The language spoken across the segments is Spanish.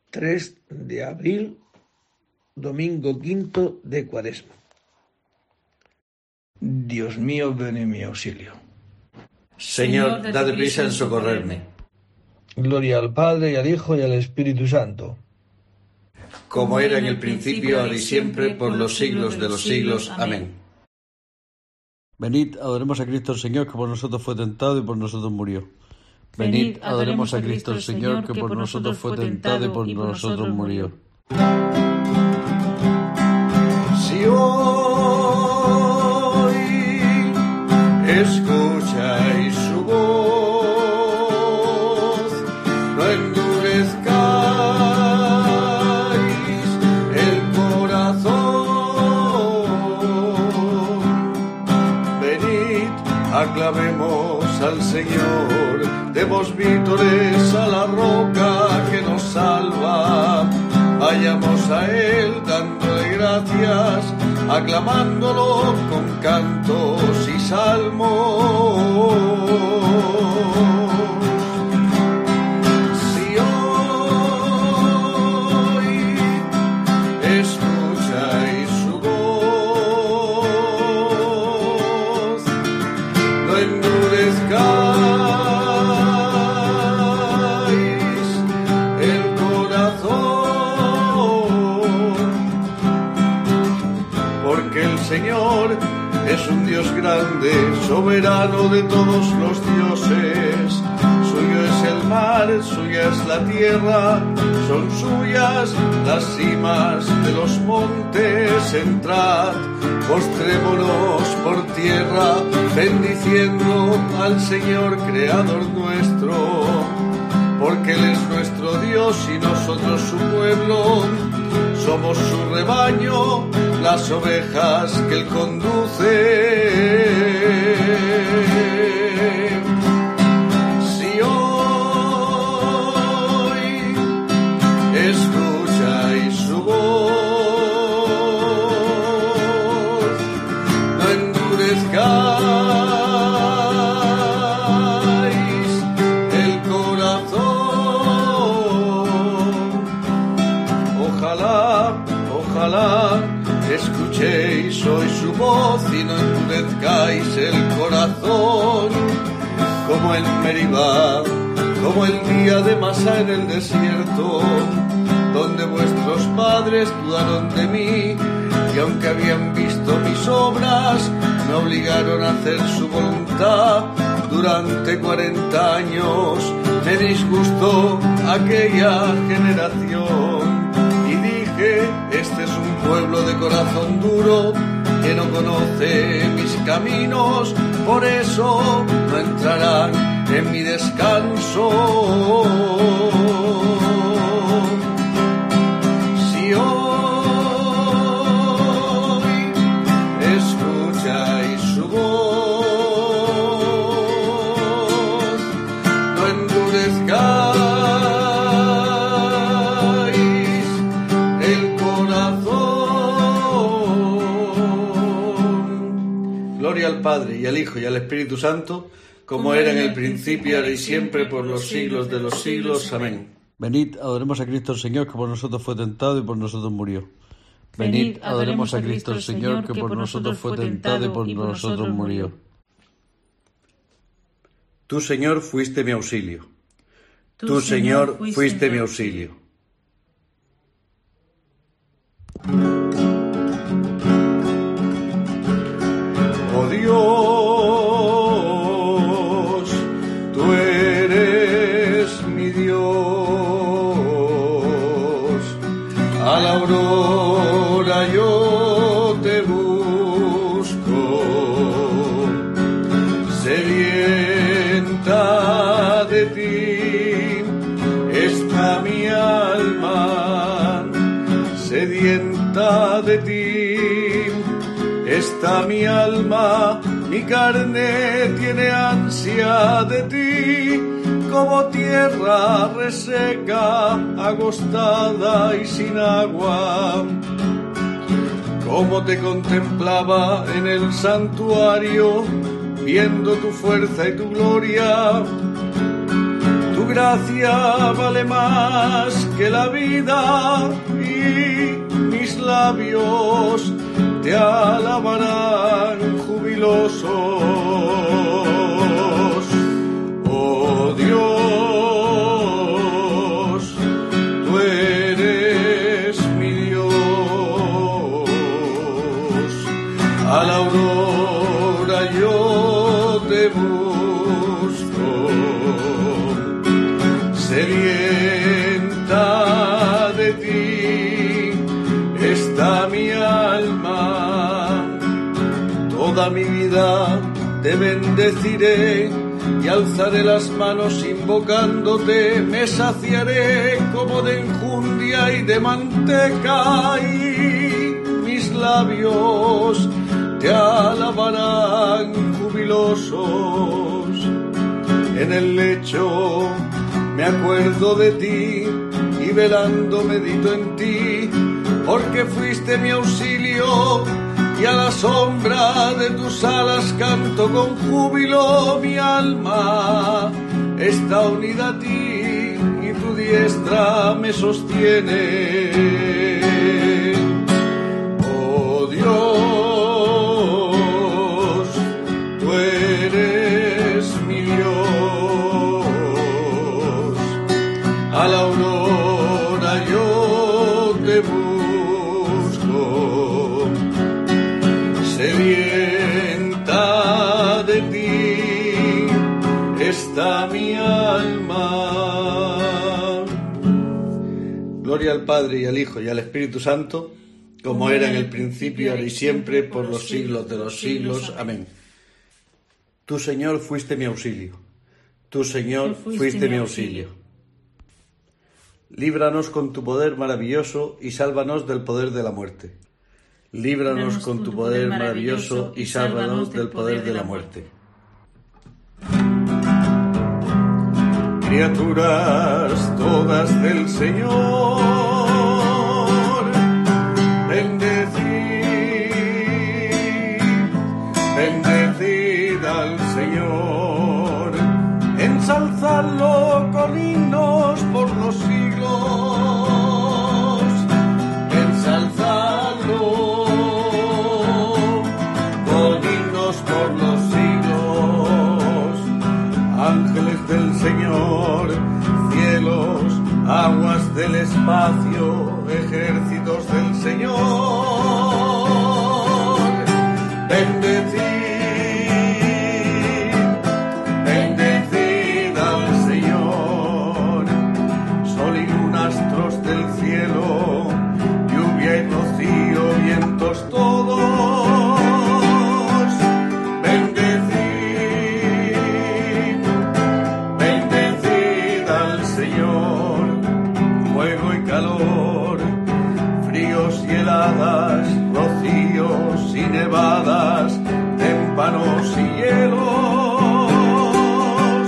3 de abril, domingo quinto de Cuaresma. Dios mío, ven en mi auxilio. Señor, date prisa en socorrerme. Gloria al Padre, y al Hijo, y al Espíritu Santo. Como era en el principio, ahora y siempre, por los siglos de los siglos. Amén. Venid, adoremos a Cristo el Señor, que por nosotros fue tentado y por nosotros murió. Venid, adoremos a Cristo el Señor, que por nosotros fue tentado y por nosotros murió. Si hoy escucháis su voz, no endurezcáis el corazón. Venid, aclamemos al Señor, demos vítores a la roca que nos salva. Vayamos a Él dándole gracias, aclamándolo con cantos y salmos. Si hoy escucháis su voz, no endurezcáis el corazón, porque el Señor es un Dios grande, soberano de todos los dioses. Suyo es el mar, suya es la tierra, son suyas las cimas de los montes. Entrad, postrémonos por tierra, bendiciendo al Señor creador nuestro, porque Él es nuestro Dios y nosotros su pueblo. Somos su rebaño, las ovejas que Él conduce. Si hoy escucháis su voz, no endurezcáis el corazón. Ojalá escuchéis hoy su voz y no endurezcáis el corazón, como en Meribá, como el día de Masá en el desierto, donde vuestros padres dudaron de mí, y aunque habían visto mis obras, me obligaron a hacer su voluntad. Durante 40 años me disgustó aquella generación. Este es un pueblo de corazón duro, que no conoce mis caminos, por eso no entrarán en mi descanso. Si hoy escucháis su voz, no endurezcáis al Padre, y al Hijo, y al Espíritu Santo, como era en el principio, ahora y siempre, por los siglos de los siglos. Amén. Venid, adoremos a Cristo el Señor, que por nosotros fue tentado y por nosotros murió. Venid, adoremos a Cristo el Señor, que por nosotros fue tentado y por nosotros murió. Tú, Señor, fuiste mi auxilio. Tú, Señor, fuiste mi auxilio. Oh Dios, tú eres mi Dios. A la aurora yo te busco, sedienta de ti está mi alma, sedienta de ti está mi alma, mi carne tiene ansia de ti, como tierra reseca, agostada y sin agua. Como te contemplaba en el santuario, viendo tu fuerza y tu gloria gracia vale más que la vida y mis labios te alabarán jubilosos. Oh Dios, tú eres mi Dios. A la aurora yo te busco. Sedienta de ti está mi alma, toda mi vida te bendeciré y alzaré las manos invocándote, me saciaré como de enjundia y de manteca y mis labios te alabarán jubilosos. En el lecho me acuerdo de ti y velando medito en ti, porque fuiste mi auxilio y a la sombra de tus alas canto con júbilo. Mi alma está unida a ti y tu diestra me sostiene. Oh Dios, tú eres mi Dios. A la aurora yo te busco, sedienta de ti está mi alma. Gloria al Padre y al Hijo y al Espíritu Santo, como era en el principio, ahora y siempre, por los siglos de los siglos. Amén. Tú, Señor, fuiste mi auxilio. Tú, Señor, fuiste mi auxilio. Líbranos con tu poder maravilloso y sálvanos del poder de la muerte. Líbranos con tu poder maravilloso y sálvanos del poder de la muerte. Criaturas todas del Señor, bendecid al Señor, ensalzadlo con himnos por los siglos, ensalzadlo con himnos por los siglos. Ángeles del Señor, cielos, aguas del espacio, ejércitos del Señor, bendecid al Señor. Sol y luna, astros del cielo, lluvia y rocío, vientos todos, bendecid al Señor. Fuego y calor, fríos y heladas, rocíos y nevadas, témpanos y hielos,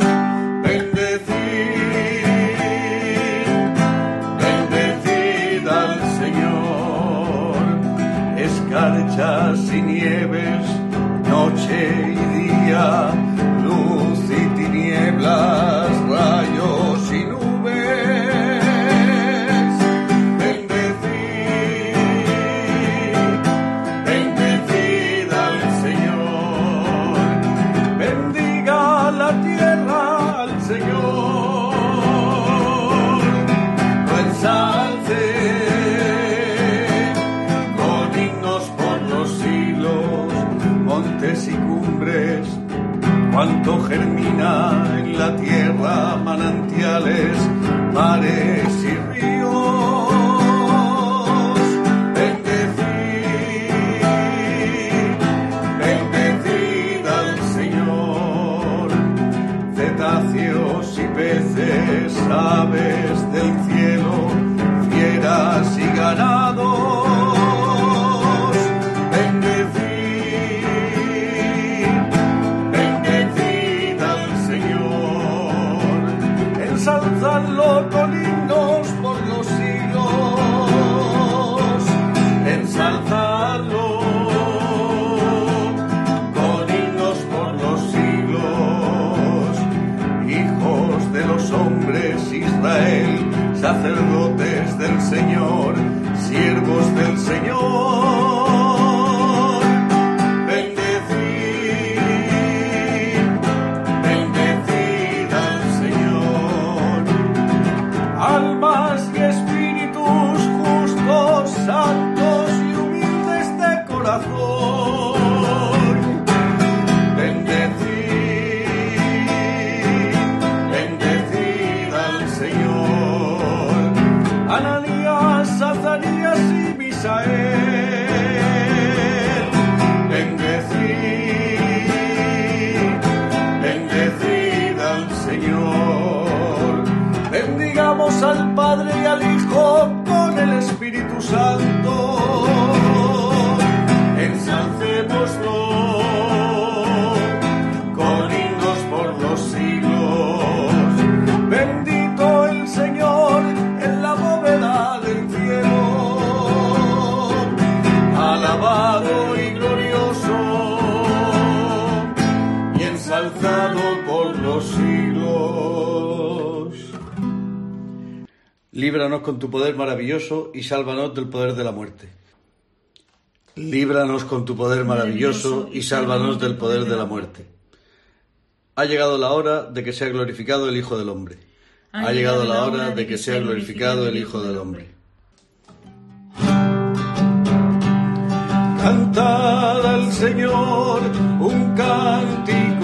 bendecid al Señor. Escarchas y nieves, noche y día, luz y tinieblas, rayos y nubes, bendecid al Señor. Bendiga la tierra al Señor, lo ensalce con himnos por los siglos, montes y cumbres, cuanto germina en la tierra, manantiales, mares y ríos, bendecid al Señor. Cetáceos y peces, aves del cielo, fieras y ganados, bendecid al Señor. Ensalzadlo con himnos por los los siglos. Líbranos con tu poder maravilloso y sálvanos del poder de la muerte. Líbranos con tu poder maravilloso y sálvanos del poder de la muerte. Ha llegado la hora de que sea glorificado el Hijo del Hombre. Ha llegado la hora de que sea glorificado el Hijo del Hombre. Cantad al Señor un cántico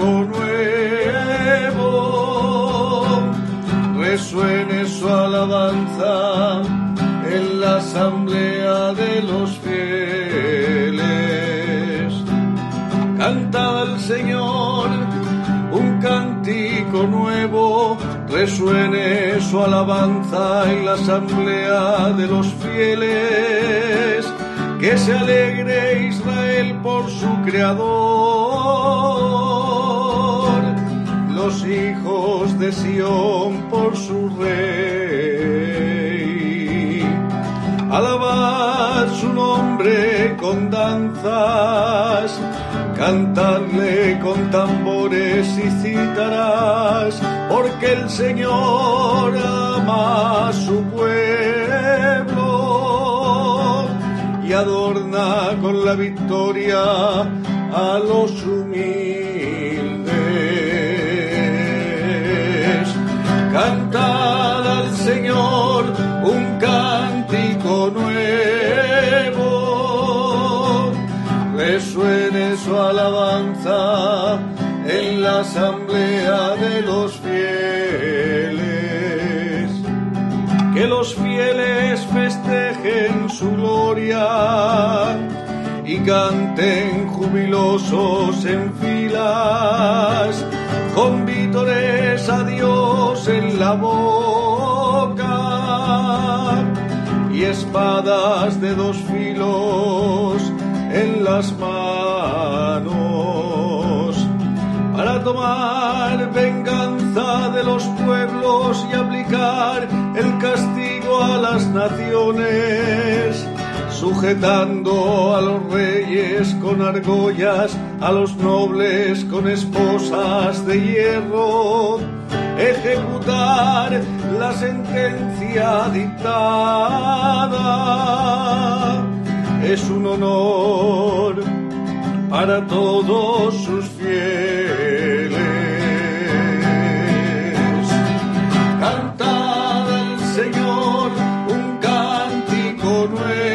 nuevo, resuene su alabanza en la asamblea de los fieles. Cantad al Señor un cántico nuevo, resuene su alabanza en la asamblea de los fieles. Que se alegre Israel por su Creador, los hijos de Sión por su Rey. Alabad su nombre con danzas, cantadle con tambores y cítaras, porque el Señor ama a su pueblo y adorna con la victoria a los humildes. Cantad al Señor un cántico nuevo, resuene su alabanza en la asamblea de los fieles. Que los fieles festejen su gloria y canten jubilosos en filas, con vítores a Dios en la boca y espadas de dos filos en las manos, para tomar venganza de los pueblos y aplicar el castigo a las naciones, sujetando a los reyes con argollas, a los nobles con esposas de hierro, ejecutar la sentencia dictada. Es un honor para todos sus fieles. Cantad al Señor un cántico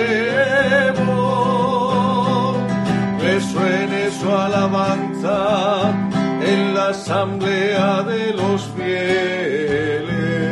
nuevo, resuene su alabanza en la asamblea de los fieles.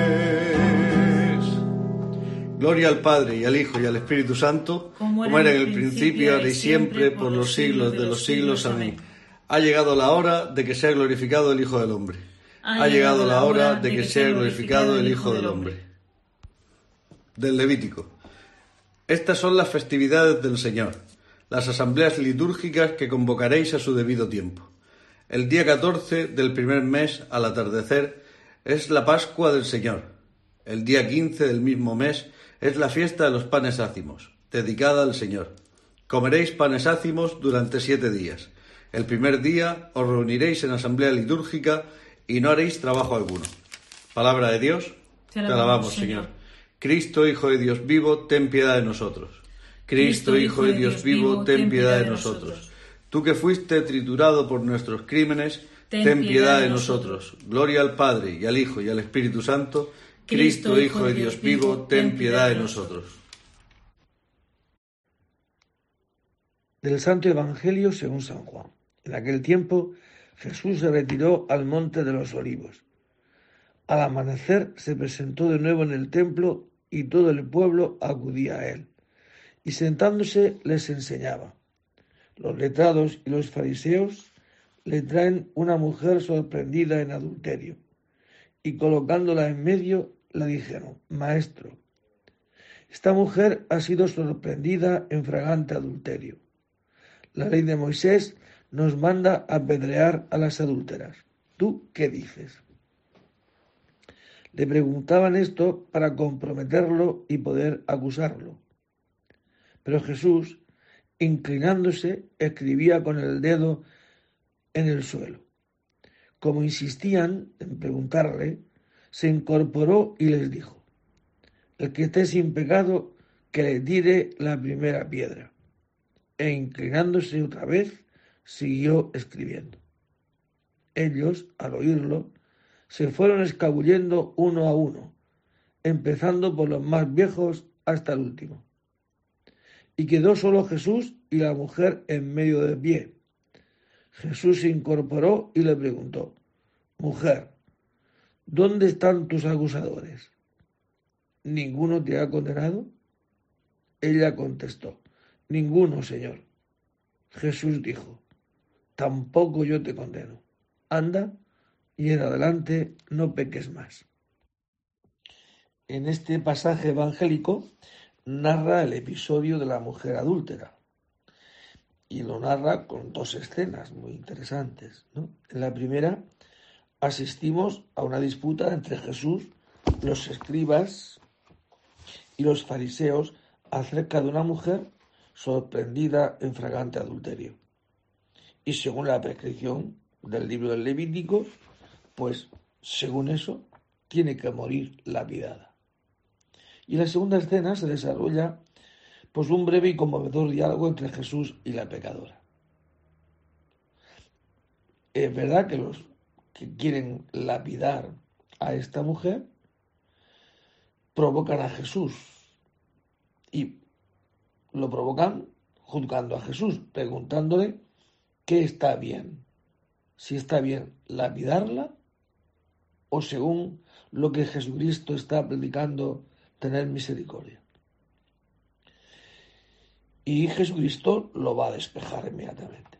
Gloria al Padre, y al Hijo, y al Espíritu Santo, como era en el principio, ahora y siempre, por los siglos de los siglos. Amén. Ha llegado la hora de que sea glorificado el Hijo del Hombre. Ha llegado la hora de que sea glorificado el Hijo del Hombre. Del Levítico. Estas son las festividades del Señor, las asambleas litúrgicas que convocaréis a su debido tiempo. El día 14 del primer mes, al atardecer, es la Pascua del Señor. El día 15 del mismo mes es la fiesta de los panes ácimos, dedicada al Señor. Comeréis panes ácimos durante 7 días. El primer día os reuniréis en asamblea litúrgica y no haréis trabajo alguno. Palabra de Dios, te alabamos, Señor. Cristo, Hijo de Dios vivo, ten piedad de nosotros. Cristo, Hijo de Dios vivo, ten piedad de nosotros. Tú que fuiste triturado por nuestros crímenes, ten piedad de nosotros. Gloria al Padre, y al Hijo, y al Espíritu Santo. Cristo, Hijo de Dios vivo, ten piedad de nosotros. Del Santo Evangelio según San Juan. En aquel tiempo Jesús se retiró al monte de los Olivos. Al amanecer se presentó de nuevo en el templo y todo el pueblo acudía a él. Y sentándose les enseñaba. Los letrados y los fariseos le traen una mujer sorprendida en adulterio. Y colocándola en medio, le dijeron: Maestro, esta mujer ha sido sorprendida en flagrante adulterio. La ley de Moisés nos manda apedrear a las adúlteras. ¿Tú qué dices? Le preguntaban esto para comprometerlo y poder acusarlo. Pero Jesús, inclinándose, escribía con el dedo en el suelo. como insistían en preguntarle, se incorporó y les dijo: el que esté sin pecado, que le tire la primera piedra. E inclinándose otra vez, siguió escribiendo. Ellos, al oírlo, se fueron escabullendo uno a uno, empezando por los más viejos hasta el último. Y quedó solo Jesús y la mujer en medio de pie. Jesús se incorporó y le preguntó: mujer, ¿dónde están tus acusadores? ¿Ninguno te ha condenado? Ella contestó: ninguno, Señor. Jesús dijo: tampoco yo te condeno. Anda, y en adelante no peques más. En este pasaje evangélico narra el episodio de la mujer adúltera. Y lo narra con dos escenas muy interesantes, ¿no? En la primera asistimos a una disputa entre Jesús, los escribas y los fariseos acerca de una mujer sorprendida en flagrante adulterio. Y según la prescripción del libro del Levítico, pues según eso tiene que morir lapidada. Y en la segunda escena se desarrolla pues un breve y conmovedor diálogo entre Jesús y la pecadora. Es verdad que los que quieren lapidar a esta mujer provocan a Jesús y lo provocan juzgando a Jesús, preguntándole qué está bien, si está bien lapidarla o según lo que Jesucristo está predicando, tener misericordia. Y Jesucristo lo va a despejar inmediatamente.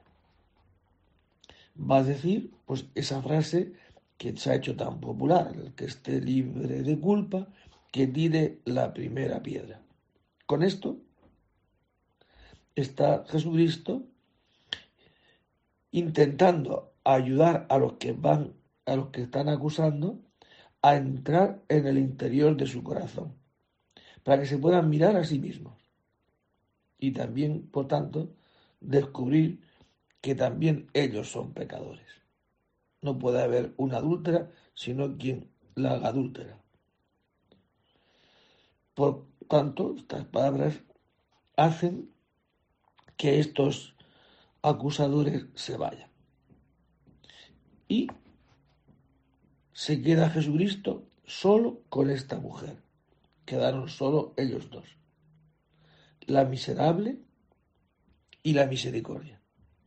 Va a decir pues esa frase que se ha hecho tan popular: el que esté libre de culpa, que tire la primera piedra. Con esto está Jesucristo intentando ayudar a los que están acusando a entrar en el interior de su corazón, para que se puedan mirar a sí mismos y también, por tanto, descubrir que también ellos son pecadores. No puede haber una adúltera sino quien la haga adúltera. Por tanto, estas palabras hacen que estos acusadores se vayan. Y se queda Jesucristo solo con esta mujer. Quedaron solo ellos dos: la miserable y la misericordia.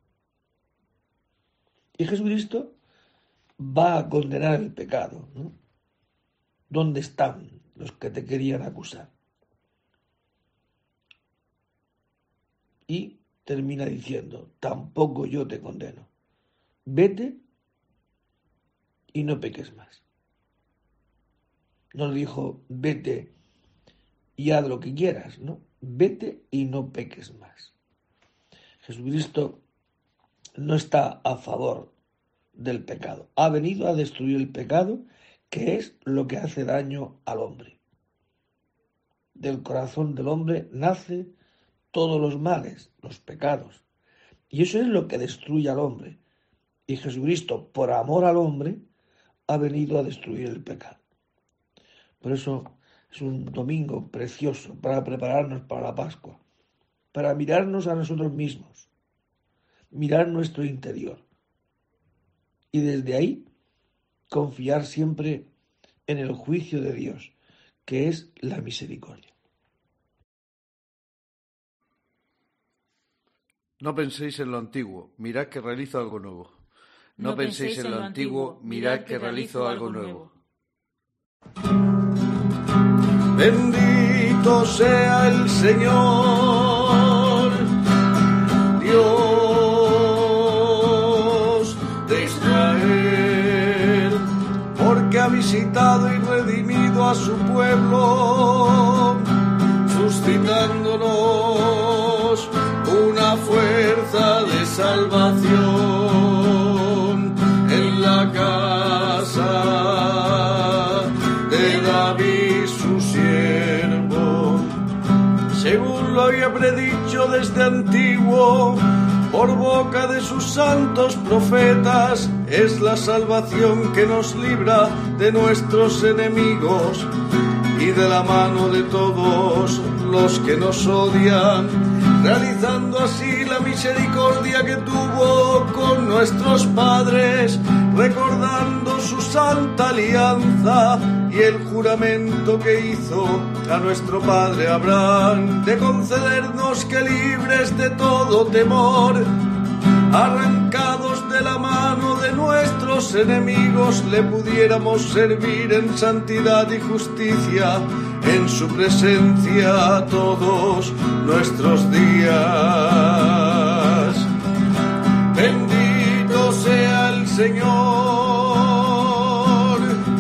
Y Jesucristo va a condenar el pecado, ¿no? ¿Dónde están los que te querían acusar? Y termina diciendo: tampoco yo te condeno. Vete y no peques más. No le dijo: vete y haz lo que quieras, ¿no? Vete y no peques más. Jesucristo no está a favor del pecado. Ha venido a destruir el pecado, que es lo que hace daño al hombre. Del corazón del hombre nace todos los males, los pecados. Y eso es lo que destruye al hombre. Y Jesucristo, por amor al hombre, ha venido a destruir el pecado. Por eso es un domingo precioso para prepararnos para la Pascua, para mirarnos a nosotros mismos, mirar nuestro interior y desde ahí confiar siempre en el juicio de Dios, que es la misericordia. No penséis en lo antiguo, mirad que realizo algo nuevo. No penséis en lo antiguo, mirad que realizo algo nuevo. Bendito sea el Señor, Dios de Israel, porque ha visitado y redimido a su pueblo, suscitándonos una fuerza de salvación en la casa de David su siervo, según lo había predicho desde antiguo Por boca de sus santos profetas es la salvación que nos libra de nuestros enemigos y de la mano de todos los que nos odian, realizando así la misericordia que tuvo con nuestros padres, recordando su santa alianza y el juramento que hizo a nuestro padre Abraham, de concedernos que libres de todo temor, arrancados de la mano de nuestros enemigos, le pudiéramos servir en santidad y justicia en su presencia todos nuestros días. Bendito sea el Señor,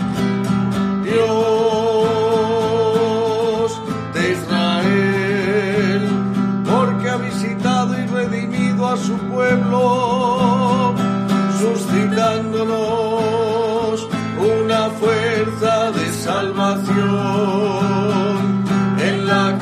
Dios de Israel, porque ha visitado y redimido a su pueblo, suscitándonos una fuerza de salvación en la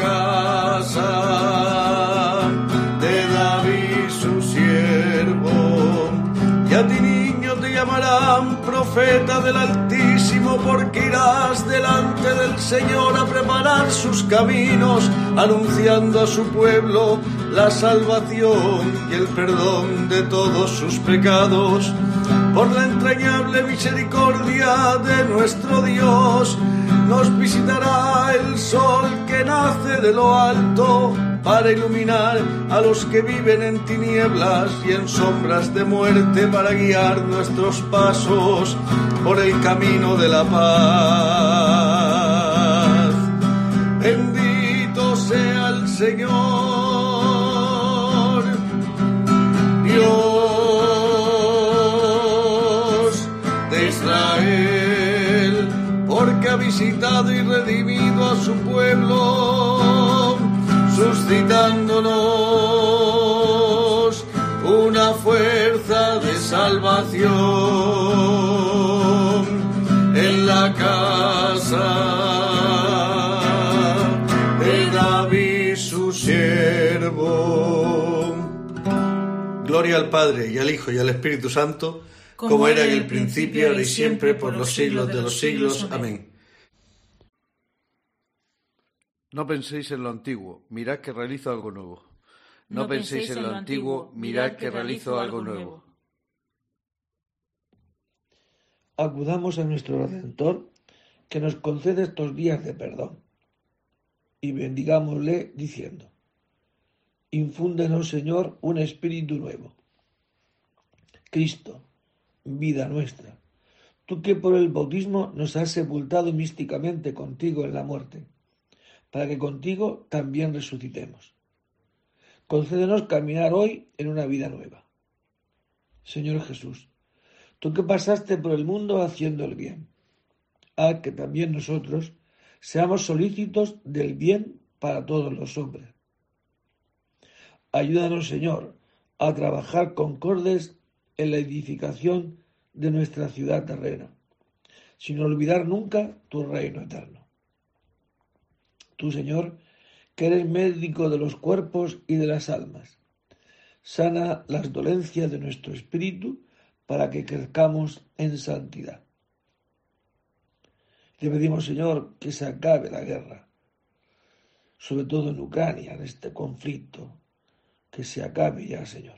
casa de David su siervo. Y a ti, niño, te llamarán profeta del Altísimo, porque irás delante del Señor a preparar sus caminos, anunciando a su pueblo la salvación y el perdón de todos sus pecados. Por la entrañable misericordia de nuestro Dios, nos visitará el sol que nace de lo alto, para iluminar a los que viven en tinieblas y en sombras de muerte, para guiar nuestros pasos por el camino de la paz. Bendito sea el Señor, Dios de Israel, porque ha visitado y redimido a su pueblo, suscitándonos una fuerza de salvación en la casa de David su siervo. Gloria al Padre, y al Hijo, y al Espíritu Santo, como era en el principio, ahora y siempre, por los siglos de los siglos. Amén. No penséis en lo antiguo, mirad que realizo algo nuevo. No penséis en lo antiguo, mirad que realizo algo nuevo. Acudamos a nuestro Redentor, que nos concede estos días de perdón, y bendigámosle diciendo: infúndenos, Señor, un espíritu nuevo. Cristo, vida nuestra, tú que por el bautismo nos has sepultado místicamente contigo en la muerte, para que contigo también resucitemos. Concédenos caminar hoy en una vida nueva. Señor Jesús, tú que pasaste por el mundo haciendo el bien, haz que también nosotros seamos solícitos del bien para todos los hombres. Ayúdanos, Señor, a trabajar concordes en la edificación de nuestra ciudad terrena, sin olvidar nunca tu reino eterno. Tú, Señor, que eres médico de los cuerpos y de las almas, sana las dolencias de nuestro espíritu para que crezcamos en santidad. Te pedimos, Señor, que se acabe la guerra, sobre todo en Ucrania, en este conflicto, que se acabe ya, Señor.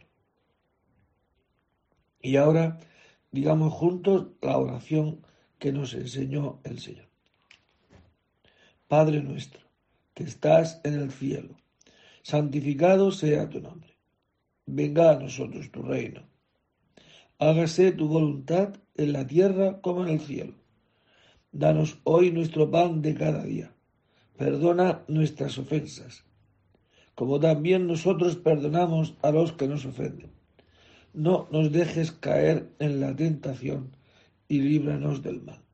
Y ahora digamos juntos la oración que nos enseñó el Señor. Padre nuestro, que estás en el cielo, santificado sea tu nombre. Venga a nosotros tu reino. Hágase tu voluntad en la tierra como en el cielo. Danos hoy nuestro pan de cada día. Perdona nuestras ofensas, como también nosotros perdonamos a los que nos ofenden. No nos dejes caer en la tentación y líbranos del mal.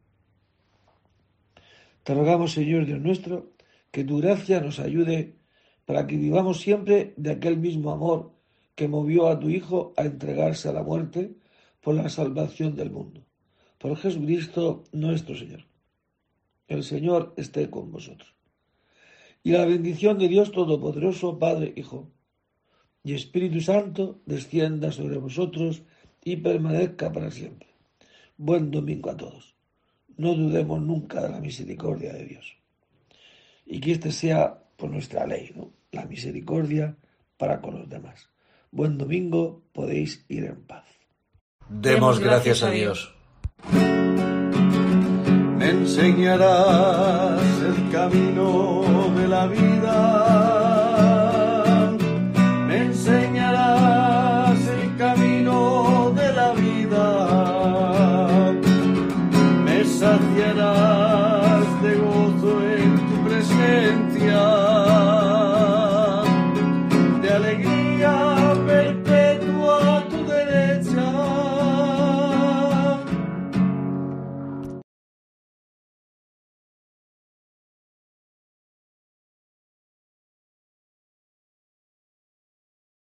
Te rogamos, Señor Dios nuestro, que tu gracia nos ayude para que vivamos siempre de aquel mismo amor que movió a tu Hijo a entregarse a la muerte por la salvación del mundo. Por Jesucristo nuestro Señor. El Señor esté con vosotros. Y la bendición de Dios Todopoderoso, Padre, Hijo y Espíritu Santo descienda sobre vosotros y permanezca para siempre. Buen domingo a todos. No dudemos nunca de la misericordia de Dios. Y que este sea por nuestra ley, ¿no? La misericordia para con los demás. Buen domingo, podéis ir en paz. Demos gracias a Dios. Me enseñarás el camino de la vida. Me enseñarás